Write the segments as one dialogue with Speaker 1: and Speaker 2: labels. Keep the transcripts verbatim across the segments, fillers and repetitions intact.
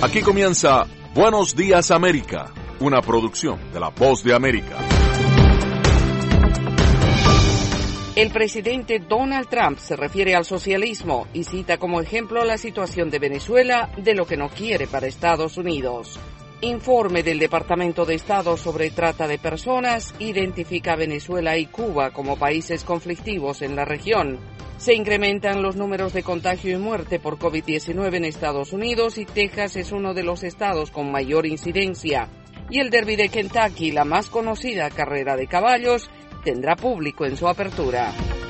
Speaker 1: Aquí comienza Buenos Días América, una producción de La Voz de América.
Speaker 2: El presidente Donald Trump se refiere al socialismo y cita como ejemplo la situación de Venezuela, de lo que no quiere para Estados Unidos. Informe del Departamento de Estado sobre trata de personas identifica a Venezuela y Cuba como países conflictivos en la región. Se incrementan los números de contagio y muerte por COVID diecinueve en Estados Unidos y Texas es uno de los estados con mayor incidencia. Y el Derby de Kentucky, la más conocida carrera de caballos, tendrá público en su apertura.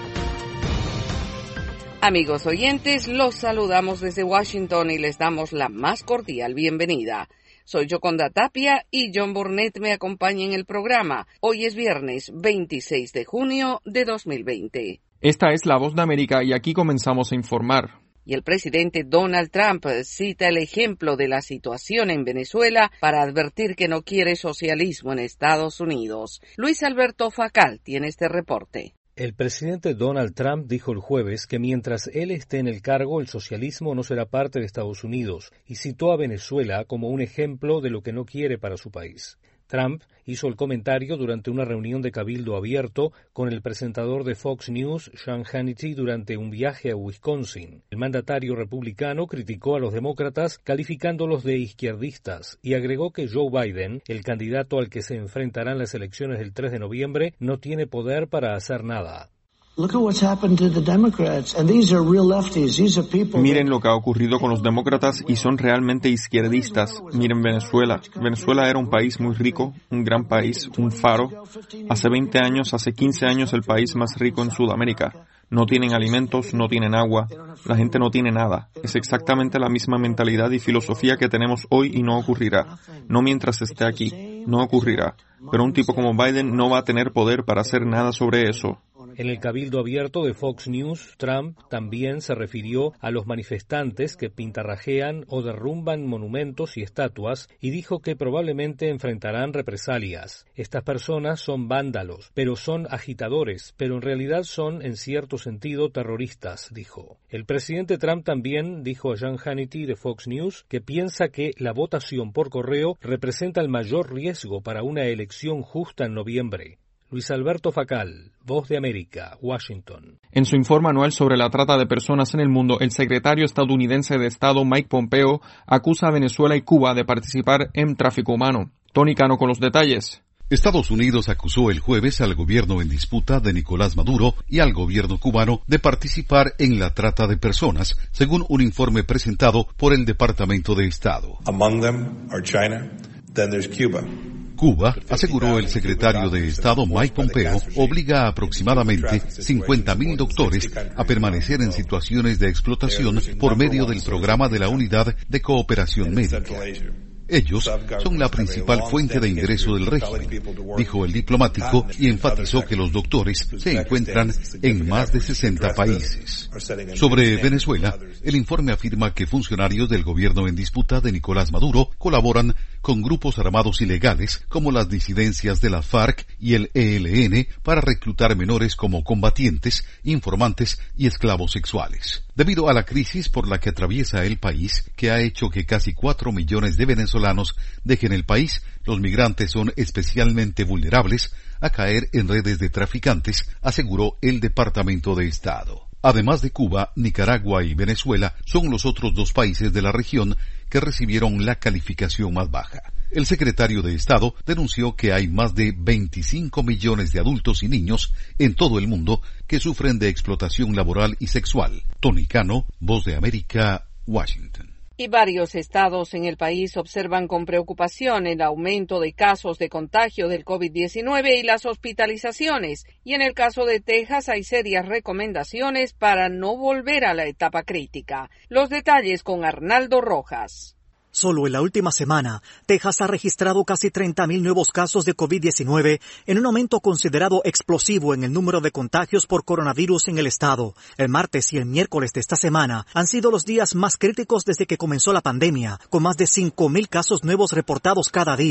Speaker 2: Amigos oyentes, los saludamos desde Washington y les damos la más cordial bienvenida. Soy Yoconda Tapia y John Burnett me acompaña en el programa. Hoy es viernes veintiséis de junio de dos mil veinte.
Speaker 3: Esta es La Voz de América y aquí comenzamos a informar.
Speaker 2: Y el presidente Donald Trump cita el ejemplo de la situación en Venezuela para advertir que no quiere socialismo en Estados Unidos. Luis Alberto Facal tiene este reporte.
Speaker 4: El presidente Donald Trump dijo el jueves que mientras él esté en el cargo, el socialismo no será parte de Estados Unidos y citó a Venezuela como un ejemplo de lo que no quiere para su país. Trump hizo el comentario durante una reunión de cabildo abierto con el presentador de Fox News, Sean Hannity, durante un viaje a Wisconsin. El mandatario republicano criticó a los demócratas calificándolos de izquierdistas y agregó que Joe Biden, el candidato al que se enfrentarán las elecciones del tres de noviembre, no tiene poder para hacer nada.
Speaker 3: Miren lo que ha ocurrido con los demócratas y son realmente izquierdistas. Miren Venezuela. Venezuela era un país muy rico, un gran país, un faro. Hace veinte años, hace quince años, el país más rico en Sudamérica. No tienen alimentos, no tienen agua, la gente no tiene nada. Es exactamente la misma mentalidad y filosofía que tenemos hoy y no ocurrirá. No mientras esté aquí, no ocurrirá. Pero un tipo como Biden no va a tener poder para hacer nada sobre eso.
Speaker 4: En el cabildo abierto de Fox News, Trump también se refirió a los manifestantes que pintarrajean o derrumban monumentos y estatuas y dijo que probablemente enfrentarán represalias. Estas personas son vándalos, pero son agitadores, pero en realidad son en cierto sentido terroristas, dijo. El presidente Trump también dijo a Sean Hannity de Fox News que piensa que la votación por correo representa el mayor riesgo para una elección justa en noviembre. Luis Alberto Facal, Voz de América, Washington.
Speaker 3: En su informe anual sobre la trata de personas en el mundo, el secretario estadounidense de Estado Mike Pompeo acusa a Venezuela y Cuba de participar en tráfico humano. Tony Cano con los detalles.
Speaker 5: Estados Unidos acusó el jueves al gobierno en disputa de Nicolás Maduro y al gobierno cubano de participar en la trata de personas, según un informe presentado por el Departamento de Estado.
Speaker 6: Among them are China, then there's Cuba.
Speaker 5: Cuba, aseguró el secretario de Estado Mike Pompeo, obliga a aproximadamente cincuenta mil doctores a permanecer en situaciones de explotación por medio del programa de la Unidad de Cooperación Médica. Ellos son la principal fuente de ingreso del régimen, dijo el diplomático y enfatizó que los doctores se encuentran en más de sesenta países. Sobre Venezuela, el informe afirma que funcionarios del gobierno en disputa de Nicolás Maduro colaboran con grupos armados ilegales como las disidencias de la FARC y el E L N para reclutar menores como combatientes, informantes y esclavos sexuales. Debido a la crisis por la que atraviesa el país, que ha hecho que casi cuatro millones de venezolanos dejen el país, los migrantes son especialmente vulnerables a caer en redes de traficantes, aseguró el Departamento de Estado. Además de Cuba, Nicaragua y Venezuela son los otros dos países de la región que recibieron la calificación más baja. El secretario de Estado denunció que hay más de veinticinco millones de adultos y niños en todo el mundo que sufren de explotación laboral y sexual. Tony Cano, Voz de América, Washington.
Speaker 2: Y varios estados en el país observan con preocupación el aumento de casos de contagio del COVID diecinueve y las hospitalizaciones. Y en el caso de Texas hay serias recomendaciones para no volver a la etapa crítica. Los detalles con Arnaldo Rojas.
Speaker 7: Solo en la última semana, Texas ha registrado casi treinta mil nuevos casos de COVID diecinueve en un aumento considerado explosivo en el número de contagios por coronavirus en el estado. El martes y el miércoles de esta semana han sido los días más críticos desde que comenzó la pandemia, con más de cinco mil casos nuevos reportados cada día.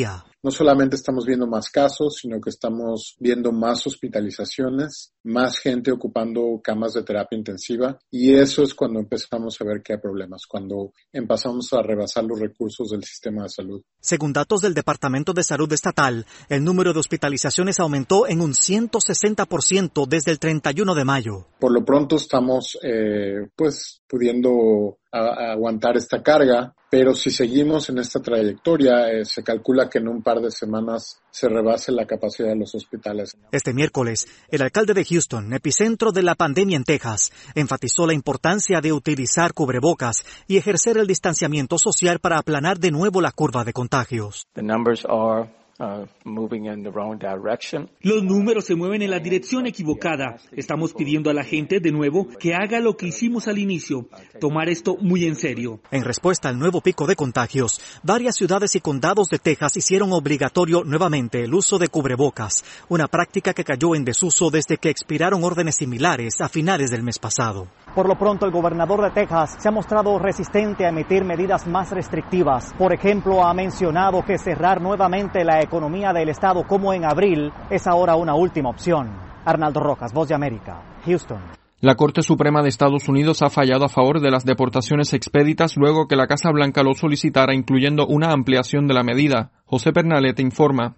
Speaker 8: no solamente estamos viendo más casos, sino que estamos viendo más hospitalizaciones, más gente ocupando camas de terapia intensiva, y eso es cuando empezamos a ver que hay problemas, cuando empezamos a rebasar los recursos del sistema de salud.
Speaker 7: Según datos del Departamento de Salud Estatal, el número de hospitalizaciones aumentó en un ciento sesenta por ciento desde el treinta y uno de mayo.
Speaker 8: Por lo pronto estamos eh, pues pudiendo a, a aguantar esta carga, pero si seguimos en esta trayectoria, eh, se calcula que en un par de semanas se rebase la capacidad de los hospitales.
Speaker 7: Este miércoles, el alcalde de Houston, epicentro de la pandemia en Texas, enfatizó la importancia de utilizar cubrebocas y ejercer el distanciamiento social para aplanar de nuevo la curva de contagios.
Speaker 9: The numbers are Uh, moving in the wrong direction.
Speaker 10: Los números se mueven en la dirección equivocada. Estamos pidiendo a la gente de nuevo que haga lo que hicimos al inicio, tomar esto muy en serio.
Speaker 7: En respuesta al nuevo pico de contagios, varias ciudades y condados de Texas hicieron obligatorio nuevamente el uso de cubrebocas, una práctica que cayó en desuso desde que expiraron órdenes similares a finales del mes pasado.
Speaker 11: Por lo pronto, el gobernador de Texas se ha mostrado resistente a emitir medidas más restrictivas. Por ejemplo, ha mencionado que cerrar nuevamente la economía del estado como en abril es ahora una última opción. Arnaldo Rojas, Voz de América, Houston.
Speaker 3: La Corte Suprema de Estados Unidos ha fallado a favor de las deportaciones expeditas luego que la Casa Blanca lo solicitara, incluyendo una ampliación de la medida. José Pernalete informa.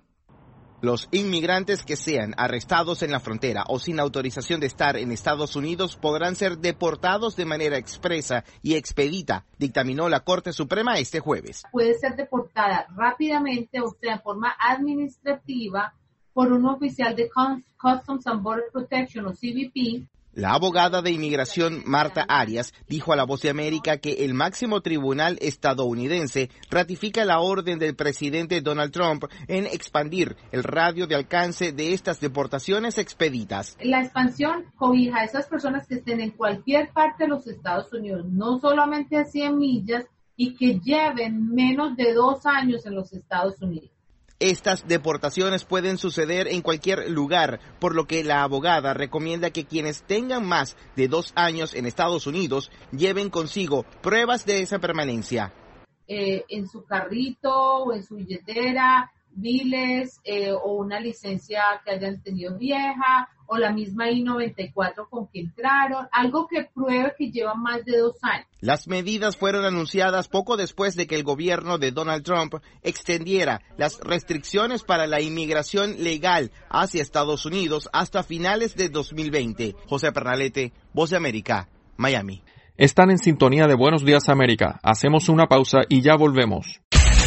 Speaker 12: Los inmigrantes que sean arrestados en la frontera o sin autorización de estar en Estados Unidos podrán ser deportados de manera expresa y expedita, dictaminó la Corte Suprema este jueves.
Speaker 13: Puede ser deportada rápidamente, o sea, en forma administrativa, por un oficial de Customs and Border Protection o C B P.
Speaker 12: La abogada de inmigración Marta Arias dijo a La Voz de América que el máximo tribunal estadounidense ratifica la orden del presidente Donald Trump en expandir el radio de alcance de estas deportaciones expeditas.
Speaker 13: La expansión cobija a esas personas que estén en cualquier parte de los Estados Unidos, no solamente a cien millas, y que lleven menos de dos años en los Estados Unidos.
Speaker 12: Estas deportaciones pueden suceder en cualquier lugar, por lo que la abogada recomienda que quienes tengan más de dos años en Estados Unidos lleven consigo pruebas de esa permanencia.
Speaker 13: Eh, en su carrito o en su billetera, biles eh, o una licencia que hayan tenido vieja o la misma I noventa y cuatro con que entraron, algo que pruebe que llevan más de dos años.
Speaker 12: Las medidas fueron anunciadas poco después de que el gobierno de Donald Trump extendiera las restricciones para la inmigración legal hacia Estados Unidos hasta finales de dos mil veinte. José Pernalete, Voz de América, Miami.
Speaker 3: Están en sintonía de Buenos Días América. Hacemos una pausa y ya volvemos.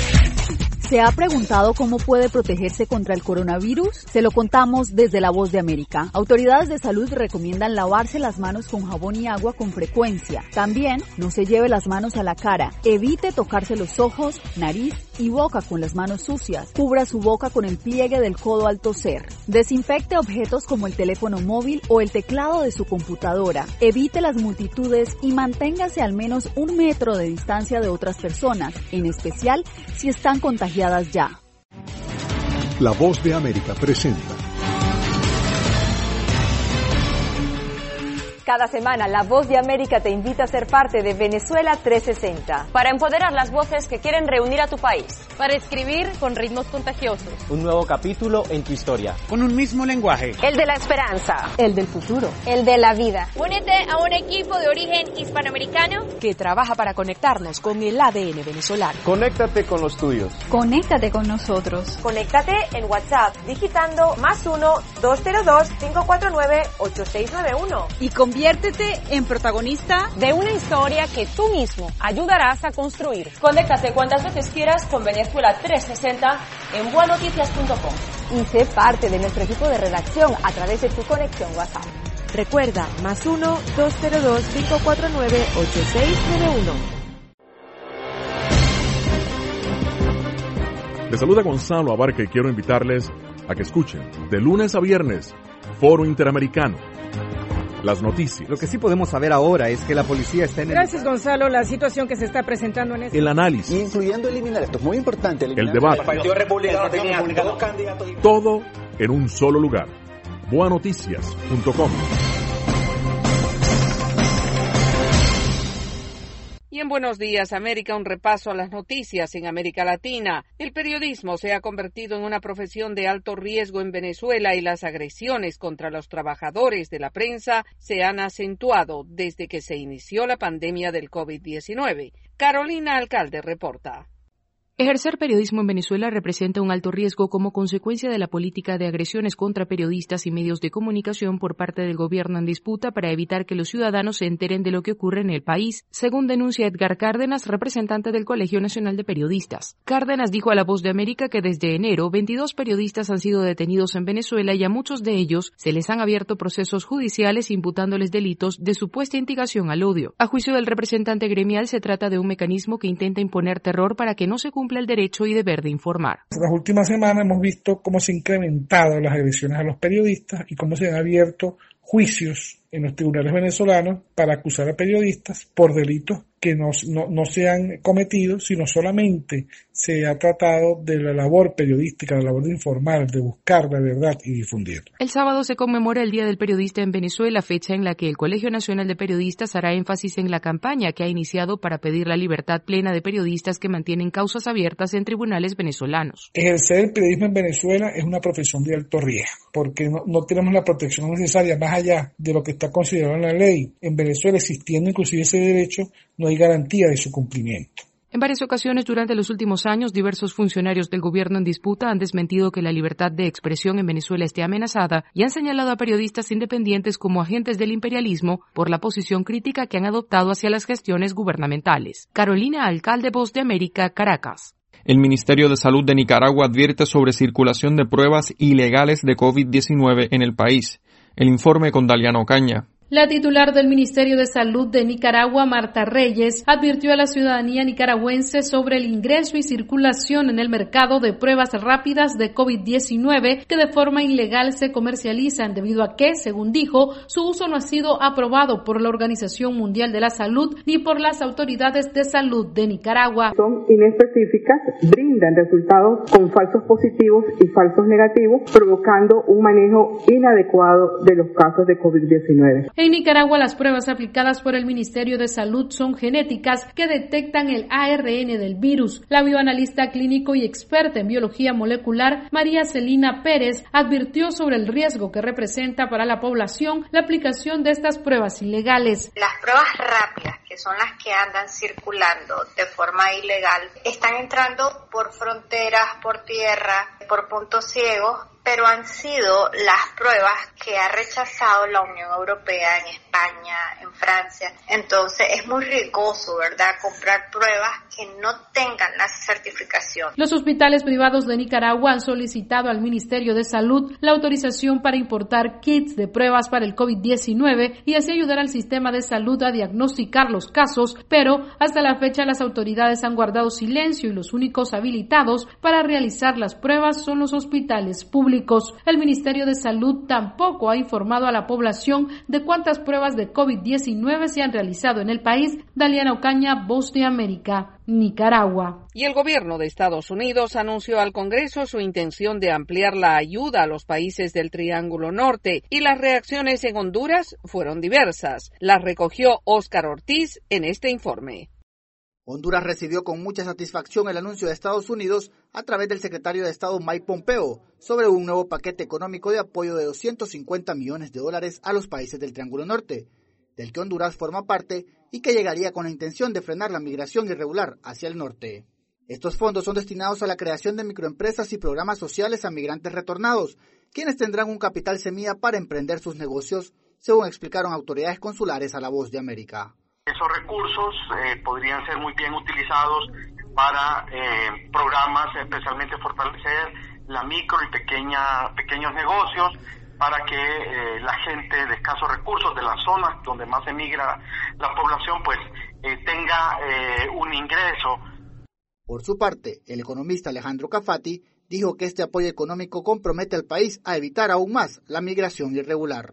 Speaker 14: ¿Se ha preguntado cómo puede protegerse contra el coronavirus? Se lo contamos desde La Voz de América. Autoridades de salud recomiendan lavarse las manos con jabón y agua con frecuencia. También no se lleve las manos a la cara. Evite tocarse los ojos, nariz y boca con las manos sucias. Cubra su boca con el pliegue del codo al toser. Desinfecte objetos como el teléfono móvil o el teclado de su computadora. Evite las multitudes y manténgase al menos un metro de distancia de otras personas, en especial si están contagiadas ya.
Speaker 15: La Voz de América presenta.
Speaker 16: Cada semana, La Voz de América te invita a ser parte de Venezuela trescientos sesenta.
Speaker 17: Para empoderar las voces que quieren reunir a tu país.
Speaker 18: Para escribir con ritmos contagiosos.
Speaker 19: Un nuevo capítulo en tu historia.
Speaker 20: Con un mismo lenguaje.
Speaker 17: El de la esperanza.
Speaker 16: El del futuro.
Speaker 18: El de la vida. Únete a un equipo de origen hispanoamericano
Speaker 16: que trabaja para conectarnos con el A D N venezolano.
Speaker 19: Conéctate con los tuyos.
Speaker 14: Conéctate con nosotros.
Speaker 17: Conéctate en WhatsApp digitando más uno, dos cero dos, cinco cuatro nueve, ocho seis nueve uno.
Speaker 16: Y conviértete en protagonista
Speaker 17: de una historia que tú mismo ayudarás a construir.
Speaker 18: Conéctate cuantas veces quieras con Venezuela trescientos sesenta en buenoticias punto com.
Speaker 16: Y sé parte de nuestro equipo de redacción a través de tu conexión WhatsApp. Recuerda, más uno, dos cero dos, cinco cuatro nueve, ocho seis nueve uno.
Speaker 1: Les saluda Gonzalo Abarca y quiero invitarles a que escuchen de lunes a viernes Foro Interamericano. Las noticias.
Speaker 21: Lo que sí podemos saber ahora es que la policía está en el...
Speaker 22: Gracias, Gonzalo. La situación que se está presentando en este...
Speaker 1: El análisis.
Speaker 21: Incluyendo eliminar, esto es muy importante.
Speaker 1: El debate.
Speaker 21: El Partido Republicano tenía dos candidatos.
Speaker 1: Todo en un solo lugar. buenoticias punto com.
Speaker 2: Y en Buenos Días América, un repaso a las noticias en América Latina. El periodismo se ha convertido en una profesión de alto riesgo en Venezuela y las agresiones contra los trabajadores de la prensa se han acentuado desde que se inició la pandemia del COVID diecinueve. Carolina Alcalde reporta.
Speaker 4: Ejercer periodismo en Venezuela representa un alto riesgo como consecuencia de la política de agresiones contra periodistas y medios de comunicación por parte del gobierno en disputa para evitar que los ciudadanos se enteren de lo que ocurre en el país, según denuncia Edgar Cárdenas, representante del Colegio Nacional de Periodistas. Cárdenas dijo a La Voz de América que desde enero veintidós periodistas han sido detenidos en Venezuela y a muchos de ellos se les han abierto procesos judiciales imputándoles delitos de supuesta instigación al odio. A juicio del representante gremial, se trata de un mecanismo que intenta imponer terror para que no se cumpla el derecho y deber de informar.
Speaker 20: Las últimas semanas hemos visto cómo se han incrementado las agresiones a los periodistas y cómo se han abierto juicios en los tribunales venezolanos para acusar a periodistas por delitos que no, no, no se han cometido, sino solamente se ha tratado de la labor periodística, la labor de informar, de buscar la verdad y difundirla.
Speaker 4: El sábado se conmemora el Día del Periodista en Venezuela, fecha en la que el Colegio Nacional de Periodistas hará énfasis en la campaña que ha iniciado para pedir la libertad plena de periodistas que mantienen causas abiertas en tribunales venezolanos.
Speaker 20: Ejercer el periodismo en Venezuela es una profesión de alto riesgo, porque no, no tenemos la protección necesaria más allá de lo que está considerado en la ley. En Venezuela, existiendo inclusive ese derecho, no hay garantía de su cumplimiento.
Speaker 4: En varias ocasiones durante los últimos años, diversos funcionarios del gobierno en disputa han desmentido que la libertad de expresión en Venezuela esté amenazada y han señalado a periodistas independientes como agentes del imperialismo por la posición crítica que han adoptado hacia las gestiones gubernamentales. Carolina Alcalde, Voz de América, Caracas.
Speaker 3: El Ministerio de Salud de Nicaragua advierte sobre circulación de pruebas ilegales de COVID diecinueve en el país. El informe con Daliana Ocaña.
Speaker 23: La titular del Ministerio de Salud de Nicaragua, Marta Reyes, advirtió a la ciudadanía nicaragüense sobre el ingreso y circulación en el mercado de pruebas rápidas de COVID diecinueve que de forma ilegal se comercializan debido a que, según dijo, su uso no ha sido aprobado por la Organización Mundial de la Salud ni por las autoridades de salud de Nicaragua.
Speaker 24: Son inespecíficas, brindan resultados con falsos positivos y falsos negativos, provocando un manejo inadecuado de los casos de COVID diecinueve.
Speaker 23: En Nicaragua, las pruebas aplicadas por el Ministerio de Salud son genéticas que detectan el A R N del virus. La bioanalista clínico y experta en biología molecular, María Celina Pérez, advirtió sobre el riesgo que representa para la población la aplicación de estas pruebas ilegales.
Speaker 25: Las pruebas rápidas, que son las que andan circulando de forma ilegal, están entrando por fronteras, por tierra, por puntos ciegos, pero han sido las pruebas que ha rechazado la Unión Europea en España, en Francia. Entonces es muy riesgoso, ¿verdad?, comprar pruebas que no tengan la certificación.
Speaker 23: Los hospitales privados de Nicaragua han solicitado al Ministerio de Salud la autorización para importar kits de pruebas para el COVID diecinueve y así ayudar al sistema de salud a diagnosticar los casos, pero hasta la fecha las autoridades han guardado silencio y los únicos habilitados para realizar las pruebas son los hospitales públicos. El Ministerio de Salud tampoco ha informado a la población de cuántas pruebas de COVID diecinueve se han realizado en el país. Daliana Ocaña, Voz de América, Nicaragua.
Speaker 2: Y el gobierno de Estados Unidos anunció al Congreso su intención de ampliar la ayuda a los países del Triángulo Norte y las reacciones en Honduras fueron diversas. Las recogió Óscar Ortiz en este informe.
Speaker 26: Honduras recibió con mucha satisfacción el anuncio de Estados Unidos a través del secretario de Estado Mike Pompeo sobre un nuevo paquete económico de apoyo de doscientos cincuenta millones de dólares a los países del Triángulo Norte, del que Honduras forma parte y que llegaría con la intención de frenar la migración irregular hacia el norte. Estos fondos son destinados a la creación de microempresas y programas sociales a migrantes retornados, quienes tendrán un capital semilla para emprender sus negocios, según explicaron autoridades consulares a La Voz de América.
Speaker 27: Esos recursos eh, podrían ser muy bien utilizados para eh, programas, especialmente fortalecer la micro y pequeña, pequeños negocios, para que eh, la gente de escasos recursos de las zonas donde más emigra la población pues eh, tenga eh, un ingreso.
Speaker 26: Por su parte, el economista Alejandro Cafati dijo que este apoyo económico compromete al país a evitar aún más la migración irregular.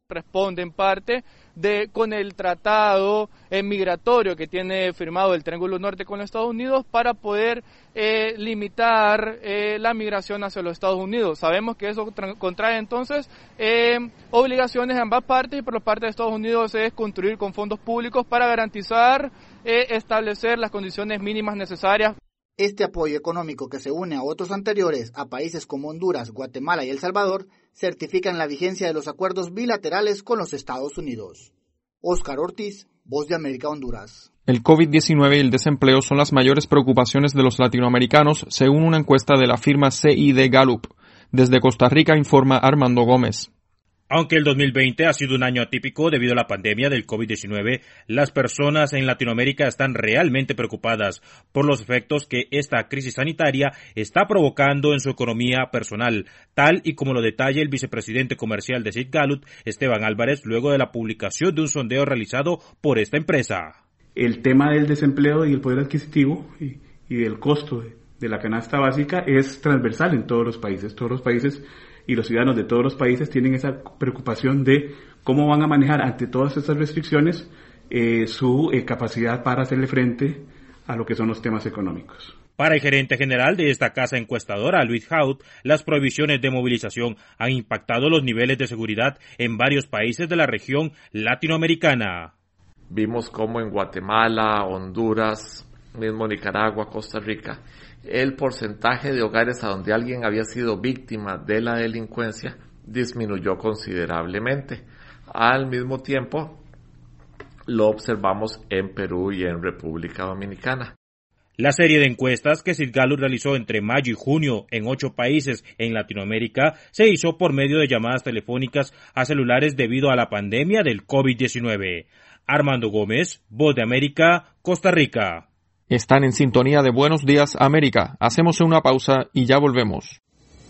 Speaker 5: responde en parte de con el tratado eh, migratorio que tiene firmado el Triángulo Norte con los Estados Unidos para poder eh, limitar eh, la migración hacia los Estados Unidos. Sabemos que eso contrae entonces eh, obligaciones de ambas partes, y por la parte de Estados Unidos es construir con fondos públicos para garantizar, eh, establecer las condiciones mínimas necesarias.
Speaker 26: Este apoyo económico, que se une a otros anteriores a países como Honduras, Guatemala y El Salvador, certifican la vigencia de los acuerdos bilaterales con los Estados Unidos. Óscar Ortiz, Voz de América, Honduras.
Speaker 3: El COVID diecinueve y el desempleo son las mayores preocupaciones de los latinoamericanos, según una encuesta de la firma C I D Gallup. Desde Costa Rica informa Armando Gómez.
Speaker 6: Aunque el dos mil veinte ha sido un año atípico debido a la pandemia del COVID diecinueve, las personas en Latinoamérica están realmente preocupadas por los efectos que esta crisis sanitaria está provocando en su economía personal, tal y como lo detalla el vicepresidente comercial de C I D Gallup, Esteban Álvarez, luego de la publicación de un sondeo realizado por esta empresa.
Speaker 7: El tema del desempleo y el poder adquisitivo y, y del costo de, de la canasta básica es transversal en todos los países. Todos los países y los ciudadanos de todos los países tienen esa preocupación de cómo van a manejar ante todas estas restricciones eh, su eh, capacidad para hacerle frente a lo que son los temas económicos.
Speaker 6: Para el gerente general de esta casa encuestadora, Luis Haut, las prohibiciones de movilización han impactado los niveles de seguridad en varios países de la región latinoamericana.
Speaker 8: Vimos cómo en Guatemala, Honduras, mismo Nicaragua, Costa Rica, el porcentaje de hogares a donde alguien había sido víctima de la delincuencia disminuyó considerablemente. Al mismo tiempo, lo observamos en Perú y en República Dominicana.
Speaker 6: La serie de encuestas que C I D Gallup realizó entre mayo y junio en ocho países en Latinoamérica se hizo por medio de llamadas telefónicas a celulares debido a la pandemia del COVID diecinueve. Armando Gómez, Voz de América, Costa Rica.
Speaker 3: Están en sintonía de Buenos Días América. Hacemos una pausa y ya volvemos.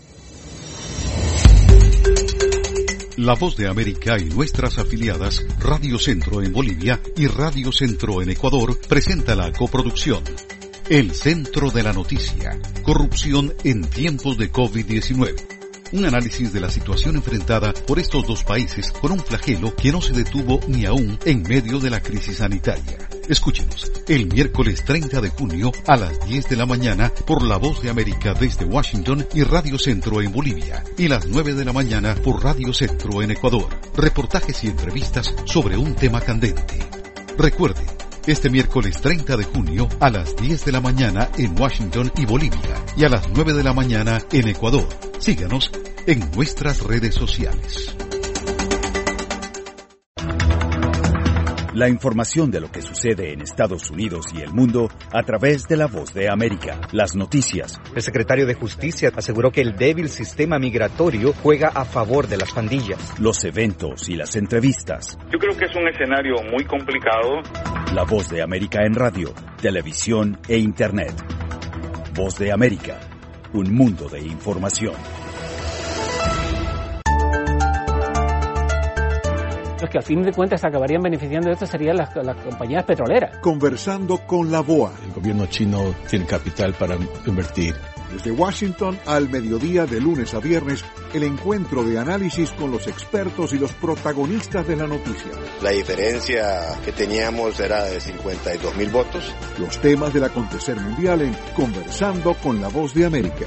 Speaker 15: La Voz de América y nuestras afiliadas Radio Centro en Bolivia y Radio Centro en Ecuador presenta la coproducción El Centro de la Noticia, corrupción en tiempos de COVID diecinueve. Un análisis de la situación enfrentada por estos dos países con un flagelo que no se detuvo ni aún en medio de la crisis sanitaria. Escúchenos el miércoles treinta de junio a las diez de la mañana por La Voz de América desde Washington y Radio Centro en Bolivia, y las nueve de la mañana por Radio Centro en Ecuador. Reportajes y entrevistas sobre un tema candente. Recuerde, este miércoles treinta de junio a las diez de la mañana en Washington y Bolivia, y a las nueve de la mañana en Ecuador. Síganos en nuestras redes sociales.
Speaker 9: La información de lo que sucede en Estados Unidos y el mundo a través de La Voz de América. Las noticias.
Speaker 21: El secretario de Justicia aseguró que el débil sistema migratorio juega a favor de las pandillas.
Speaker 9: Los eventos y las entrevistas.
Speaker 10: Yo creo que es un escenario muy complicado.
Speaker 9: La Voz de América en radio, televisión e Internet. Voz de América. Un mundo de información.
Speaker 11: Los que al fin de cuentas acabarían beneficiando de esto serían las, las compañías petroleras.
Speaker 15: Conversando con la B O A.
Speaker 28: El gobierno chino tiene capital para invertir.
Speaker 15: Desde Washington al mediodía de lunes a viernes, el encuentro de análisis con los expertos y los protagonistas de la noticia.
Speaker 29: La diferencia que teníamos era de cincuenta y dos mil votos.
Speaker 15: Los temas del acontecer mundial en Conversando con la Voz de América.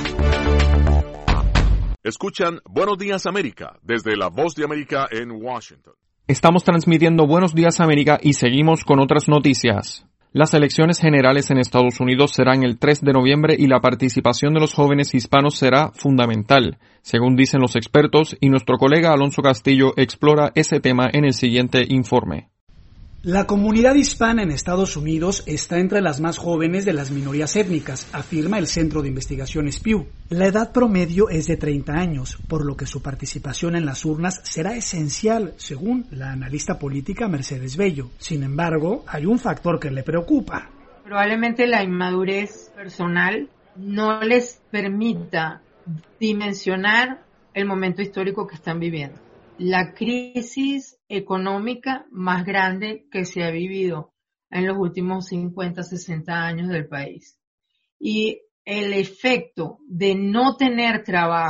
Speaker 1: Escuchan Buenos Días América desde La Voz de América en Washington.
Speaker 3: Estamos transmitiendo Buenos Días América y seguimos con otras noticias. Las elecciones generales en Estados Unidos serán el tres de noviembre y la participación de los jóvenes hispanos será fundamental, según dicen los expertos, y nuestro colega Alonso Castillo explora ese tema en el siguiente informe.
Speaker 30: La comunidad hispana en Estados Unidos está entre las más jóvenes de las minorías étnicas, afirma el Centro de Investigaciones Pew. La edad promedio es de treinta años, por lo que su participación en las urnas será esencial, según la analista política Mercedes Bello. Sin embargo, hay un factor que le preocupa.
Speaker 13: Probablemente la inmadurez personal no les permita dimensionar el momento histórico que están viviendo. La crisis económica más grande que se ha vivido en los últimos cincuenta, sesenta años del país. Y el efecto de no tener trabajo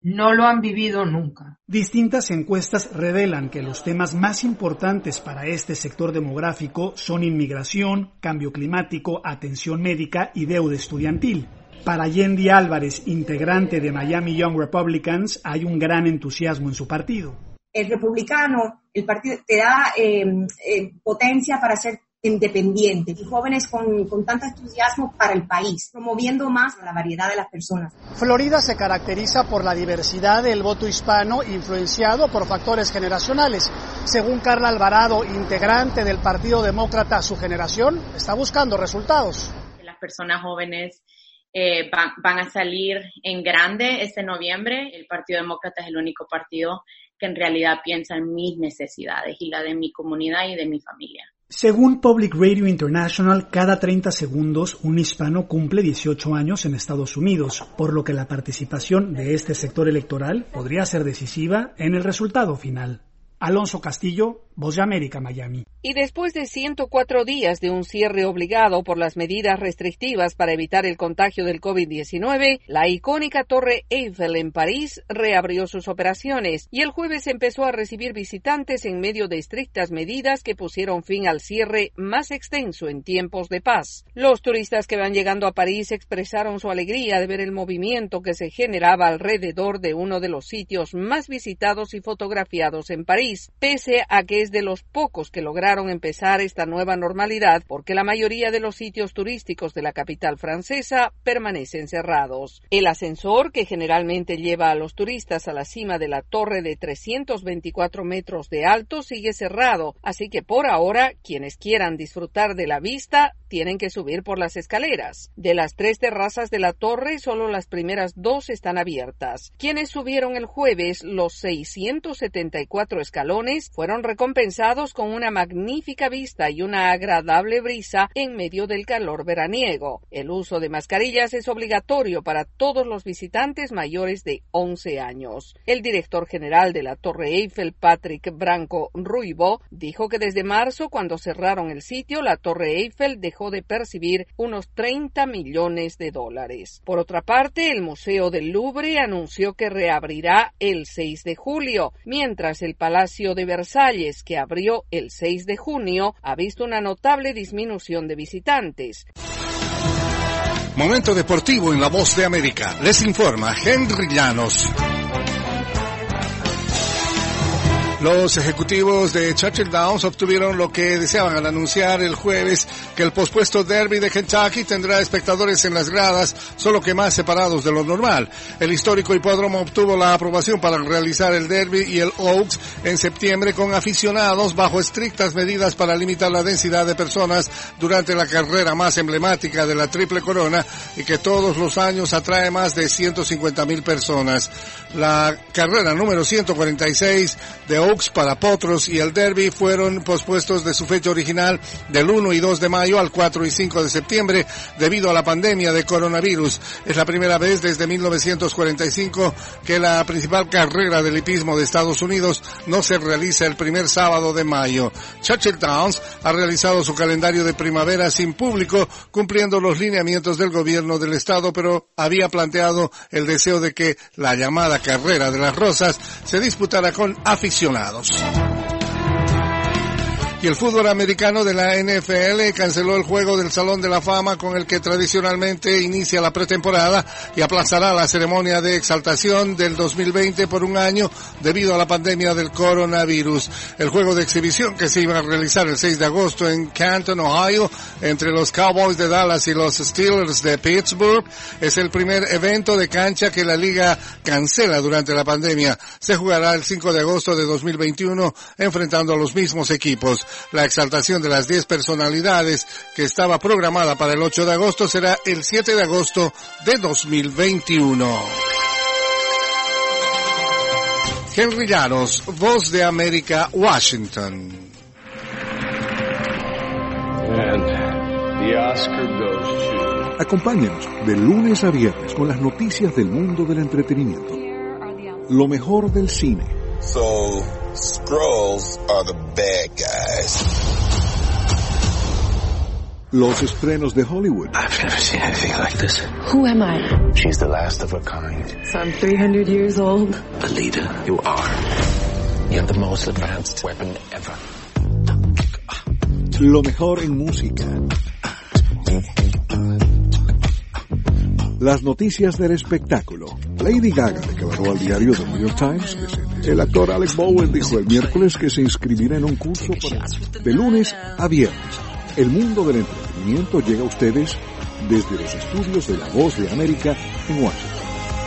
Speaker 13: no lo han vivido nunca.
Speaker 30: Distintas encuestas revelan que los temas más importantes para este sector demográfico son inmigración, cambio climático, atención médica y deuda estudiantil. Para Yendi Álvarez, integrante de Miami Young Republicans, hay un gran entusiasmo en su partido.
Speaker 4: El republicano, el partido te da eh, eh, potencia para ser independiente y jóvenes con, con tanto entusiasmo para el país, promoviendo más la variedad de las personas.
Speaker 30: Florida se caracteriza por la diversidad del voto hispano influenciado por factores generacionales. Según Carla Alvarado, integrante del Partido Demócrata, su generación está buscando resultados.
Speaker 12: Las personas jóvenes eh, van, van a salir en grande este noviembre. El Partido Demócrata es el único partido que en realidad piensa en mis necesidades y la de mi comunidad y de mi familia.
Speaker 30: Según Public Radio International, cada treinta segundos un hispano cumple dieciocho años en Estados Unidos, por lo que la participación de este sector electoral podría ser decisiva en el resultado final. Alonso Castillo, Voz de América, Miami.
Speaker 2: Y después de ciento cuatro días de un cierre obligado por las medidas restrictivas para evitar el contagio del COVID diecinueve, la icónica Torre Eiffel en París reabrió sus operaciones y el jueves empezó a recibir visitantes en medio de estrictas medidas que pusieron fin al cierre más extenso en tiempos de paz. Los turistas que van llegando a París expresaron su alegría de ver el movimiento que se generaba alrededor de uno de los sitios más visitados y fotografiados en París, pese a que es de los pocos que lograron empezar esta nueva normalidad porque la mayoría de los sitios turísticos de la capital francesa permanecen cerrados. El ascensor, que generalmente lleva a los turistas a la cima de la torre de trescientos veinticuatro metros de alto, sigue cerrado, así que por ahora quienes quieran disfrutar de la vista tienen que subir por las escaleras. De las tres terrazas de la torre, solo las primeras dos están abiertas. Quienes subieron el jueves los seiscientos setenta y cuatro escalones fueron recompensados con una magnífica vista y una agradable brisa en medio del calor veraniego. El uso de mascarillas es obligatorio para todos los visitantes mayores de once años. El director general de la Torre Eiffel, Patrick Branco Ruibo, dijo que desde marzo, cuando cerraron el sitio, la Torre Eiffel dejó de percibir unos treinta millones de dólares. Por otra parte, el Museo del Louvre anunció que reabrirá el seis de julio, mientras el Palacio de Versalles, que abrió el seis de junio, ha visto una notable disminución de visitantes.
Speaker 14: Momento deportivo en La Voz de América. Les informa Henry Llanos. Los ejecutivos de Churchill Downs obtuvieron lo que deseaban al anunciar el jueves que el pospuesto derby de Kentucky tendrá espectadores en las gradas, solo que más separados de lo normal. El histórico hipódromo obtuvo la aprobación para realizar el derby y el Oaks en septiembre con aficionados bajo estrictas medidas para limitar la densidad de personas durante la carrera más emblemática de la Triple Corona y que todos los años atrae más de ciento cincuenta mil personas. La carrera número ciento cuarenta y seis de Oaks para potros y el derby fueron pospuestos de su fecha original del uno y dos de mayo al cuatro y cinco de septiembre debido a la pandemia de coronavirus. Es la primera vez desde mil novecientos cuarenta y cinco que la principal carrera del hipismo de Estados Unidos no se realiza el primer sábado de mayo. Churchill Downs ha realizado su calendario de primavera sin público, cumpliendo los lineamientos del gobierno del estado, pero había planteado el deseo de que la llamada Carrera de las Rosas se disputara con aficionados. Y el fútbol americano de la N F L canceló el juego del Salón de la Fama con el que tradicionalmente inicia la pretemporada y aplazará la ceremonia de exaltación del dos mil veinte por un año debido a la pandemia del coronavirus. El juego de exhibición que se iba a realizar el seis de agosto en Canton, Ohio, entre los Cowboys de Dallas y los Steelers de Pittsburgh, es el primer evento de cancha que la liga cancela durante la pandemia. Se jugará el cinco de agosto de dos mil veintiuno enfrentando a los mismos equipos. La exaltación de las diez personalidades que estaba programada para el ocho de agosto será el siete de agosto de dos mil veintiuno. Henry Llanos, Voz de América, Washington.
Speaker 1: And the Oscar goes to... Acompáñenos de lunes a viernes con las noticias del mundo del entretenimiento. Lo mejor del cine.
Speaker 16: So, Skrulls are the bad guys.
Speaker 1: Los estrenos de Hollywood.
Speaker 16: I've never seen anything like this.
Speaker 17: Who am I?
Speaker 16: She's the last of her kind.
Speaker 17: So I'm three hundred years old.
Speaker 16: The leader you are. You have the most advanced weapon ever.
Speaker 1: Lo mejor en música. Las noticias del espectáculo. Lady Gaga declaró al diario The New York Times que se... el actor Alec Baldwin dijo el miércoles que se inscribirá en un curso para... de lunes a viernes. El mundo del entretenimiento llega a ustedes desde los estudios de La Voz de América en Washington.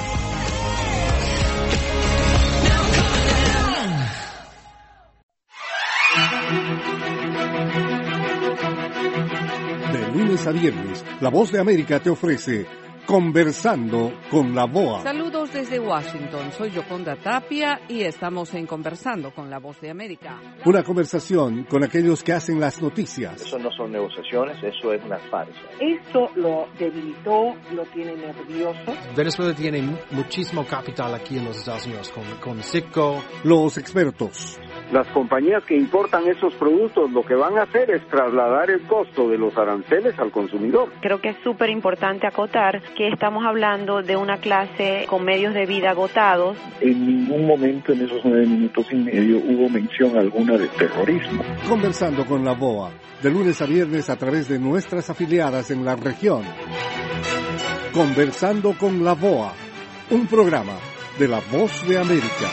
Speaker 1: De lunes a viernes, La Voz de América te ofrece Conversando con la V O A.
Speaker 2: Saludos desde Washington, soy Yoconda Tapia y estamos en Conversando con la Voz de América.
Speaker 1: Una conversación con aquellos que hacen las noticias.
Speaker 18: Eso no son negociaciones, eso es una farsa.
Speaker 19: Esto lo debilitó, lo tiene nervioso.
Speaker 20: Venezuela tiene muchísimo capital aquí en los Estados Unidos, con, con Citgo.
Speaker 1: Los expertos.
Speaker 22: Las compañías que importan esos productos lo que van a hacer es trasladar el costo de los aranceles al consumidor.
Speaker 23: Creo que es súper importante acotar que estamos hablando de una clase con medios de vida agotados.
Speaker 24: En ningún momento en esos nueve minutos y medio hubo mención alguna de terrorismo.
Speaker 1: Conversando con la V O A, de lunes a viernes a través de nuestras afiliadas en la región. Conversando con la V O A, un programa de La Voz de América.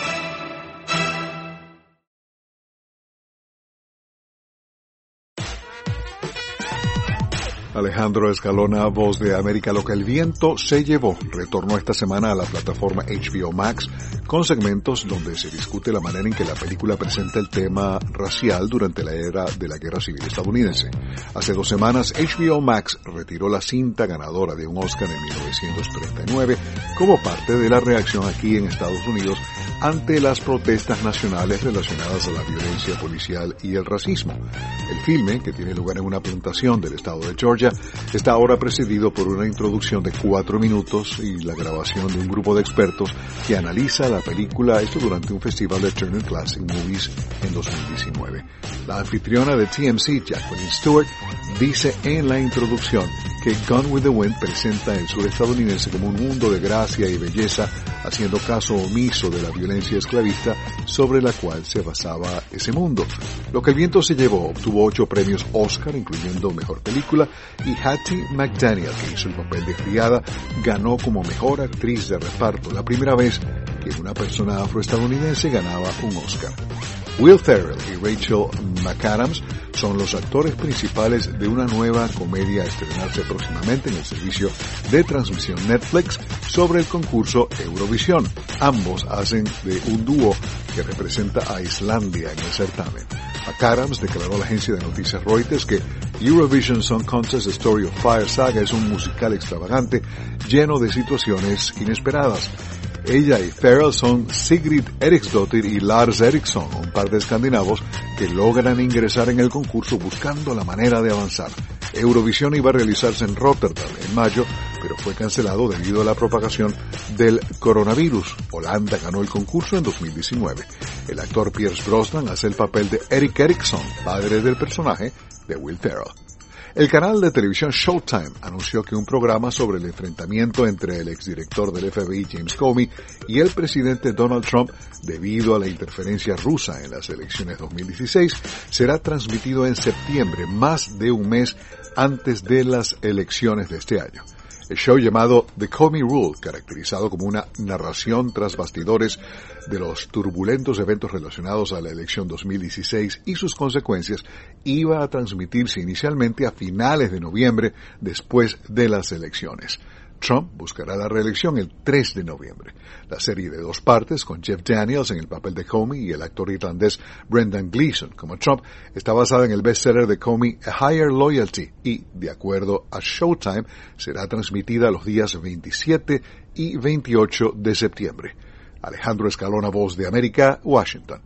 Speaker 1: Alejandro Escalona, Voz de América. Lo que el viento se llevó retornó esta semana a la plataforma H B O Max con segmentos donde se discute la manera en que la película presenta el tema racial durante la era de la Guerra Civil estadounidense. Hace dos semanas, H B O Max retiró la cinta ganadora de un Oscar en mil novecientos treinta y nueve como parte de la reacción aquí en Estados Unidos ante las protestas nacionales relacionadas a la violencia policial y el racismo. El filme, que tiene lugar en una plantación del estado de Georgia, está ahora precedido por una introducción de cuatro minutos y la grabación de un grupo de expertos que analiza la película, esto durante un festival de Turner Classic Movies en dos mil diecinueve. La anfitriona de T M C, Jacqueline Stewart, dice en la introducción que Gone with the Wind presenta el sur estadounidense como un mundo de gracia y belleza, haciendo caso omiso de la violencia esclavista sobre la cual se basaba ese mundo. Lo que el viento se llevó obtuvo ocho premios Oscar, incluyendo Mejor Película, y Hattie McDaniel, que hizo el papel de criada, ganó como Mejor Actriz de Reparto, la primera vez que una persona afroestadounidense ganaba un Oscar. Will Ferrell y Rachel McAdams son los actores principales de una nueva comedia a estrenarse próximamente en el servicio de transmisión Netflix sobre el concurso Eurovisión. Ambos hacen de un dúo que representa a Islandia en el certamen. McAdams declaró a la agencia de noticias Reuters que Eurovision Song Contest Story of Fire Saga es un musical extravagante lleno de situaciones inesperadas. Ella y Ferrell son Sigrid Eriksdottir y Lars Eriksson, un par de escandinavos que logran ingresar en el concurso buscando la manera de avanzar. Eurovisión iba a realizarse en Rotterdam en mayo, pero fue cancelado debido a la propagación del coronavirus. Holanda ganó el concurso en dos mil diecinueve. El actor Pierce Brosnan hace el papel de Erik Eriksson, padre del personaje de Will Ferrell. El canal de televisión Showtime anunció que un programa sobre el enfrentamiento entre el exdirector del F B I James Comey y el presidente Donald Trump debido a la interferencia rusa en las elecciones dos mil dieciséis será transmitido en septiembre, más de un mes antes de las elecciones de este año. El show llamado The Comey Rule, caracterizado como una narración tras bastidores de los turbulentos eventos relacionados a la elección dos mil dieciséis y sus consecuencias, iba a transmitirse inicialmente a finales de noviembre después de las elecciones. Trump buscará la reelección el tres de noviembre. La serie de dos partes, con Jeff Daniels en el papel de Comey y el actor irlandés Brendan Gleeson como Trump, está basada en el bestseller de Comey, A Higher Loyalty, y, de acuerdo a Showtime, será transmitida los días veintisiete y veintiocho de septiembre. Alejandro Escalona, Voz de América, Washington.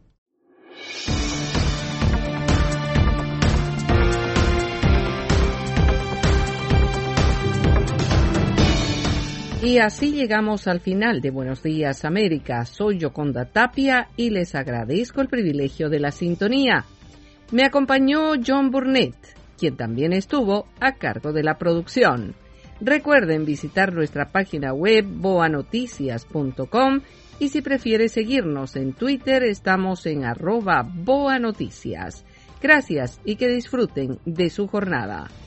Speaker 2: Y así llegamos al final de Buenos Días América. Soy Yoconda Tapia y les agradezco el privilegio de la sintonía. Me acompañó John Burnett. quien también estuvo a cargo de la producción. Recuerden visitar nuestra página web boa noticias punto com y si prefiere seguirnos en Twitter estamos en arroba boanoticias. Gracias y que disfruten de su jornada.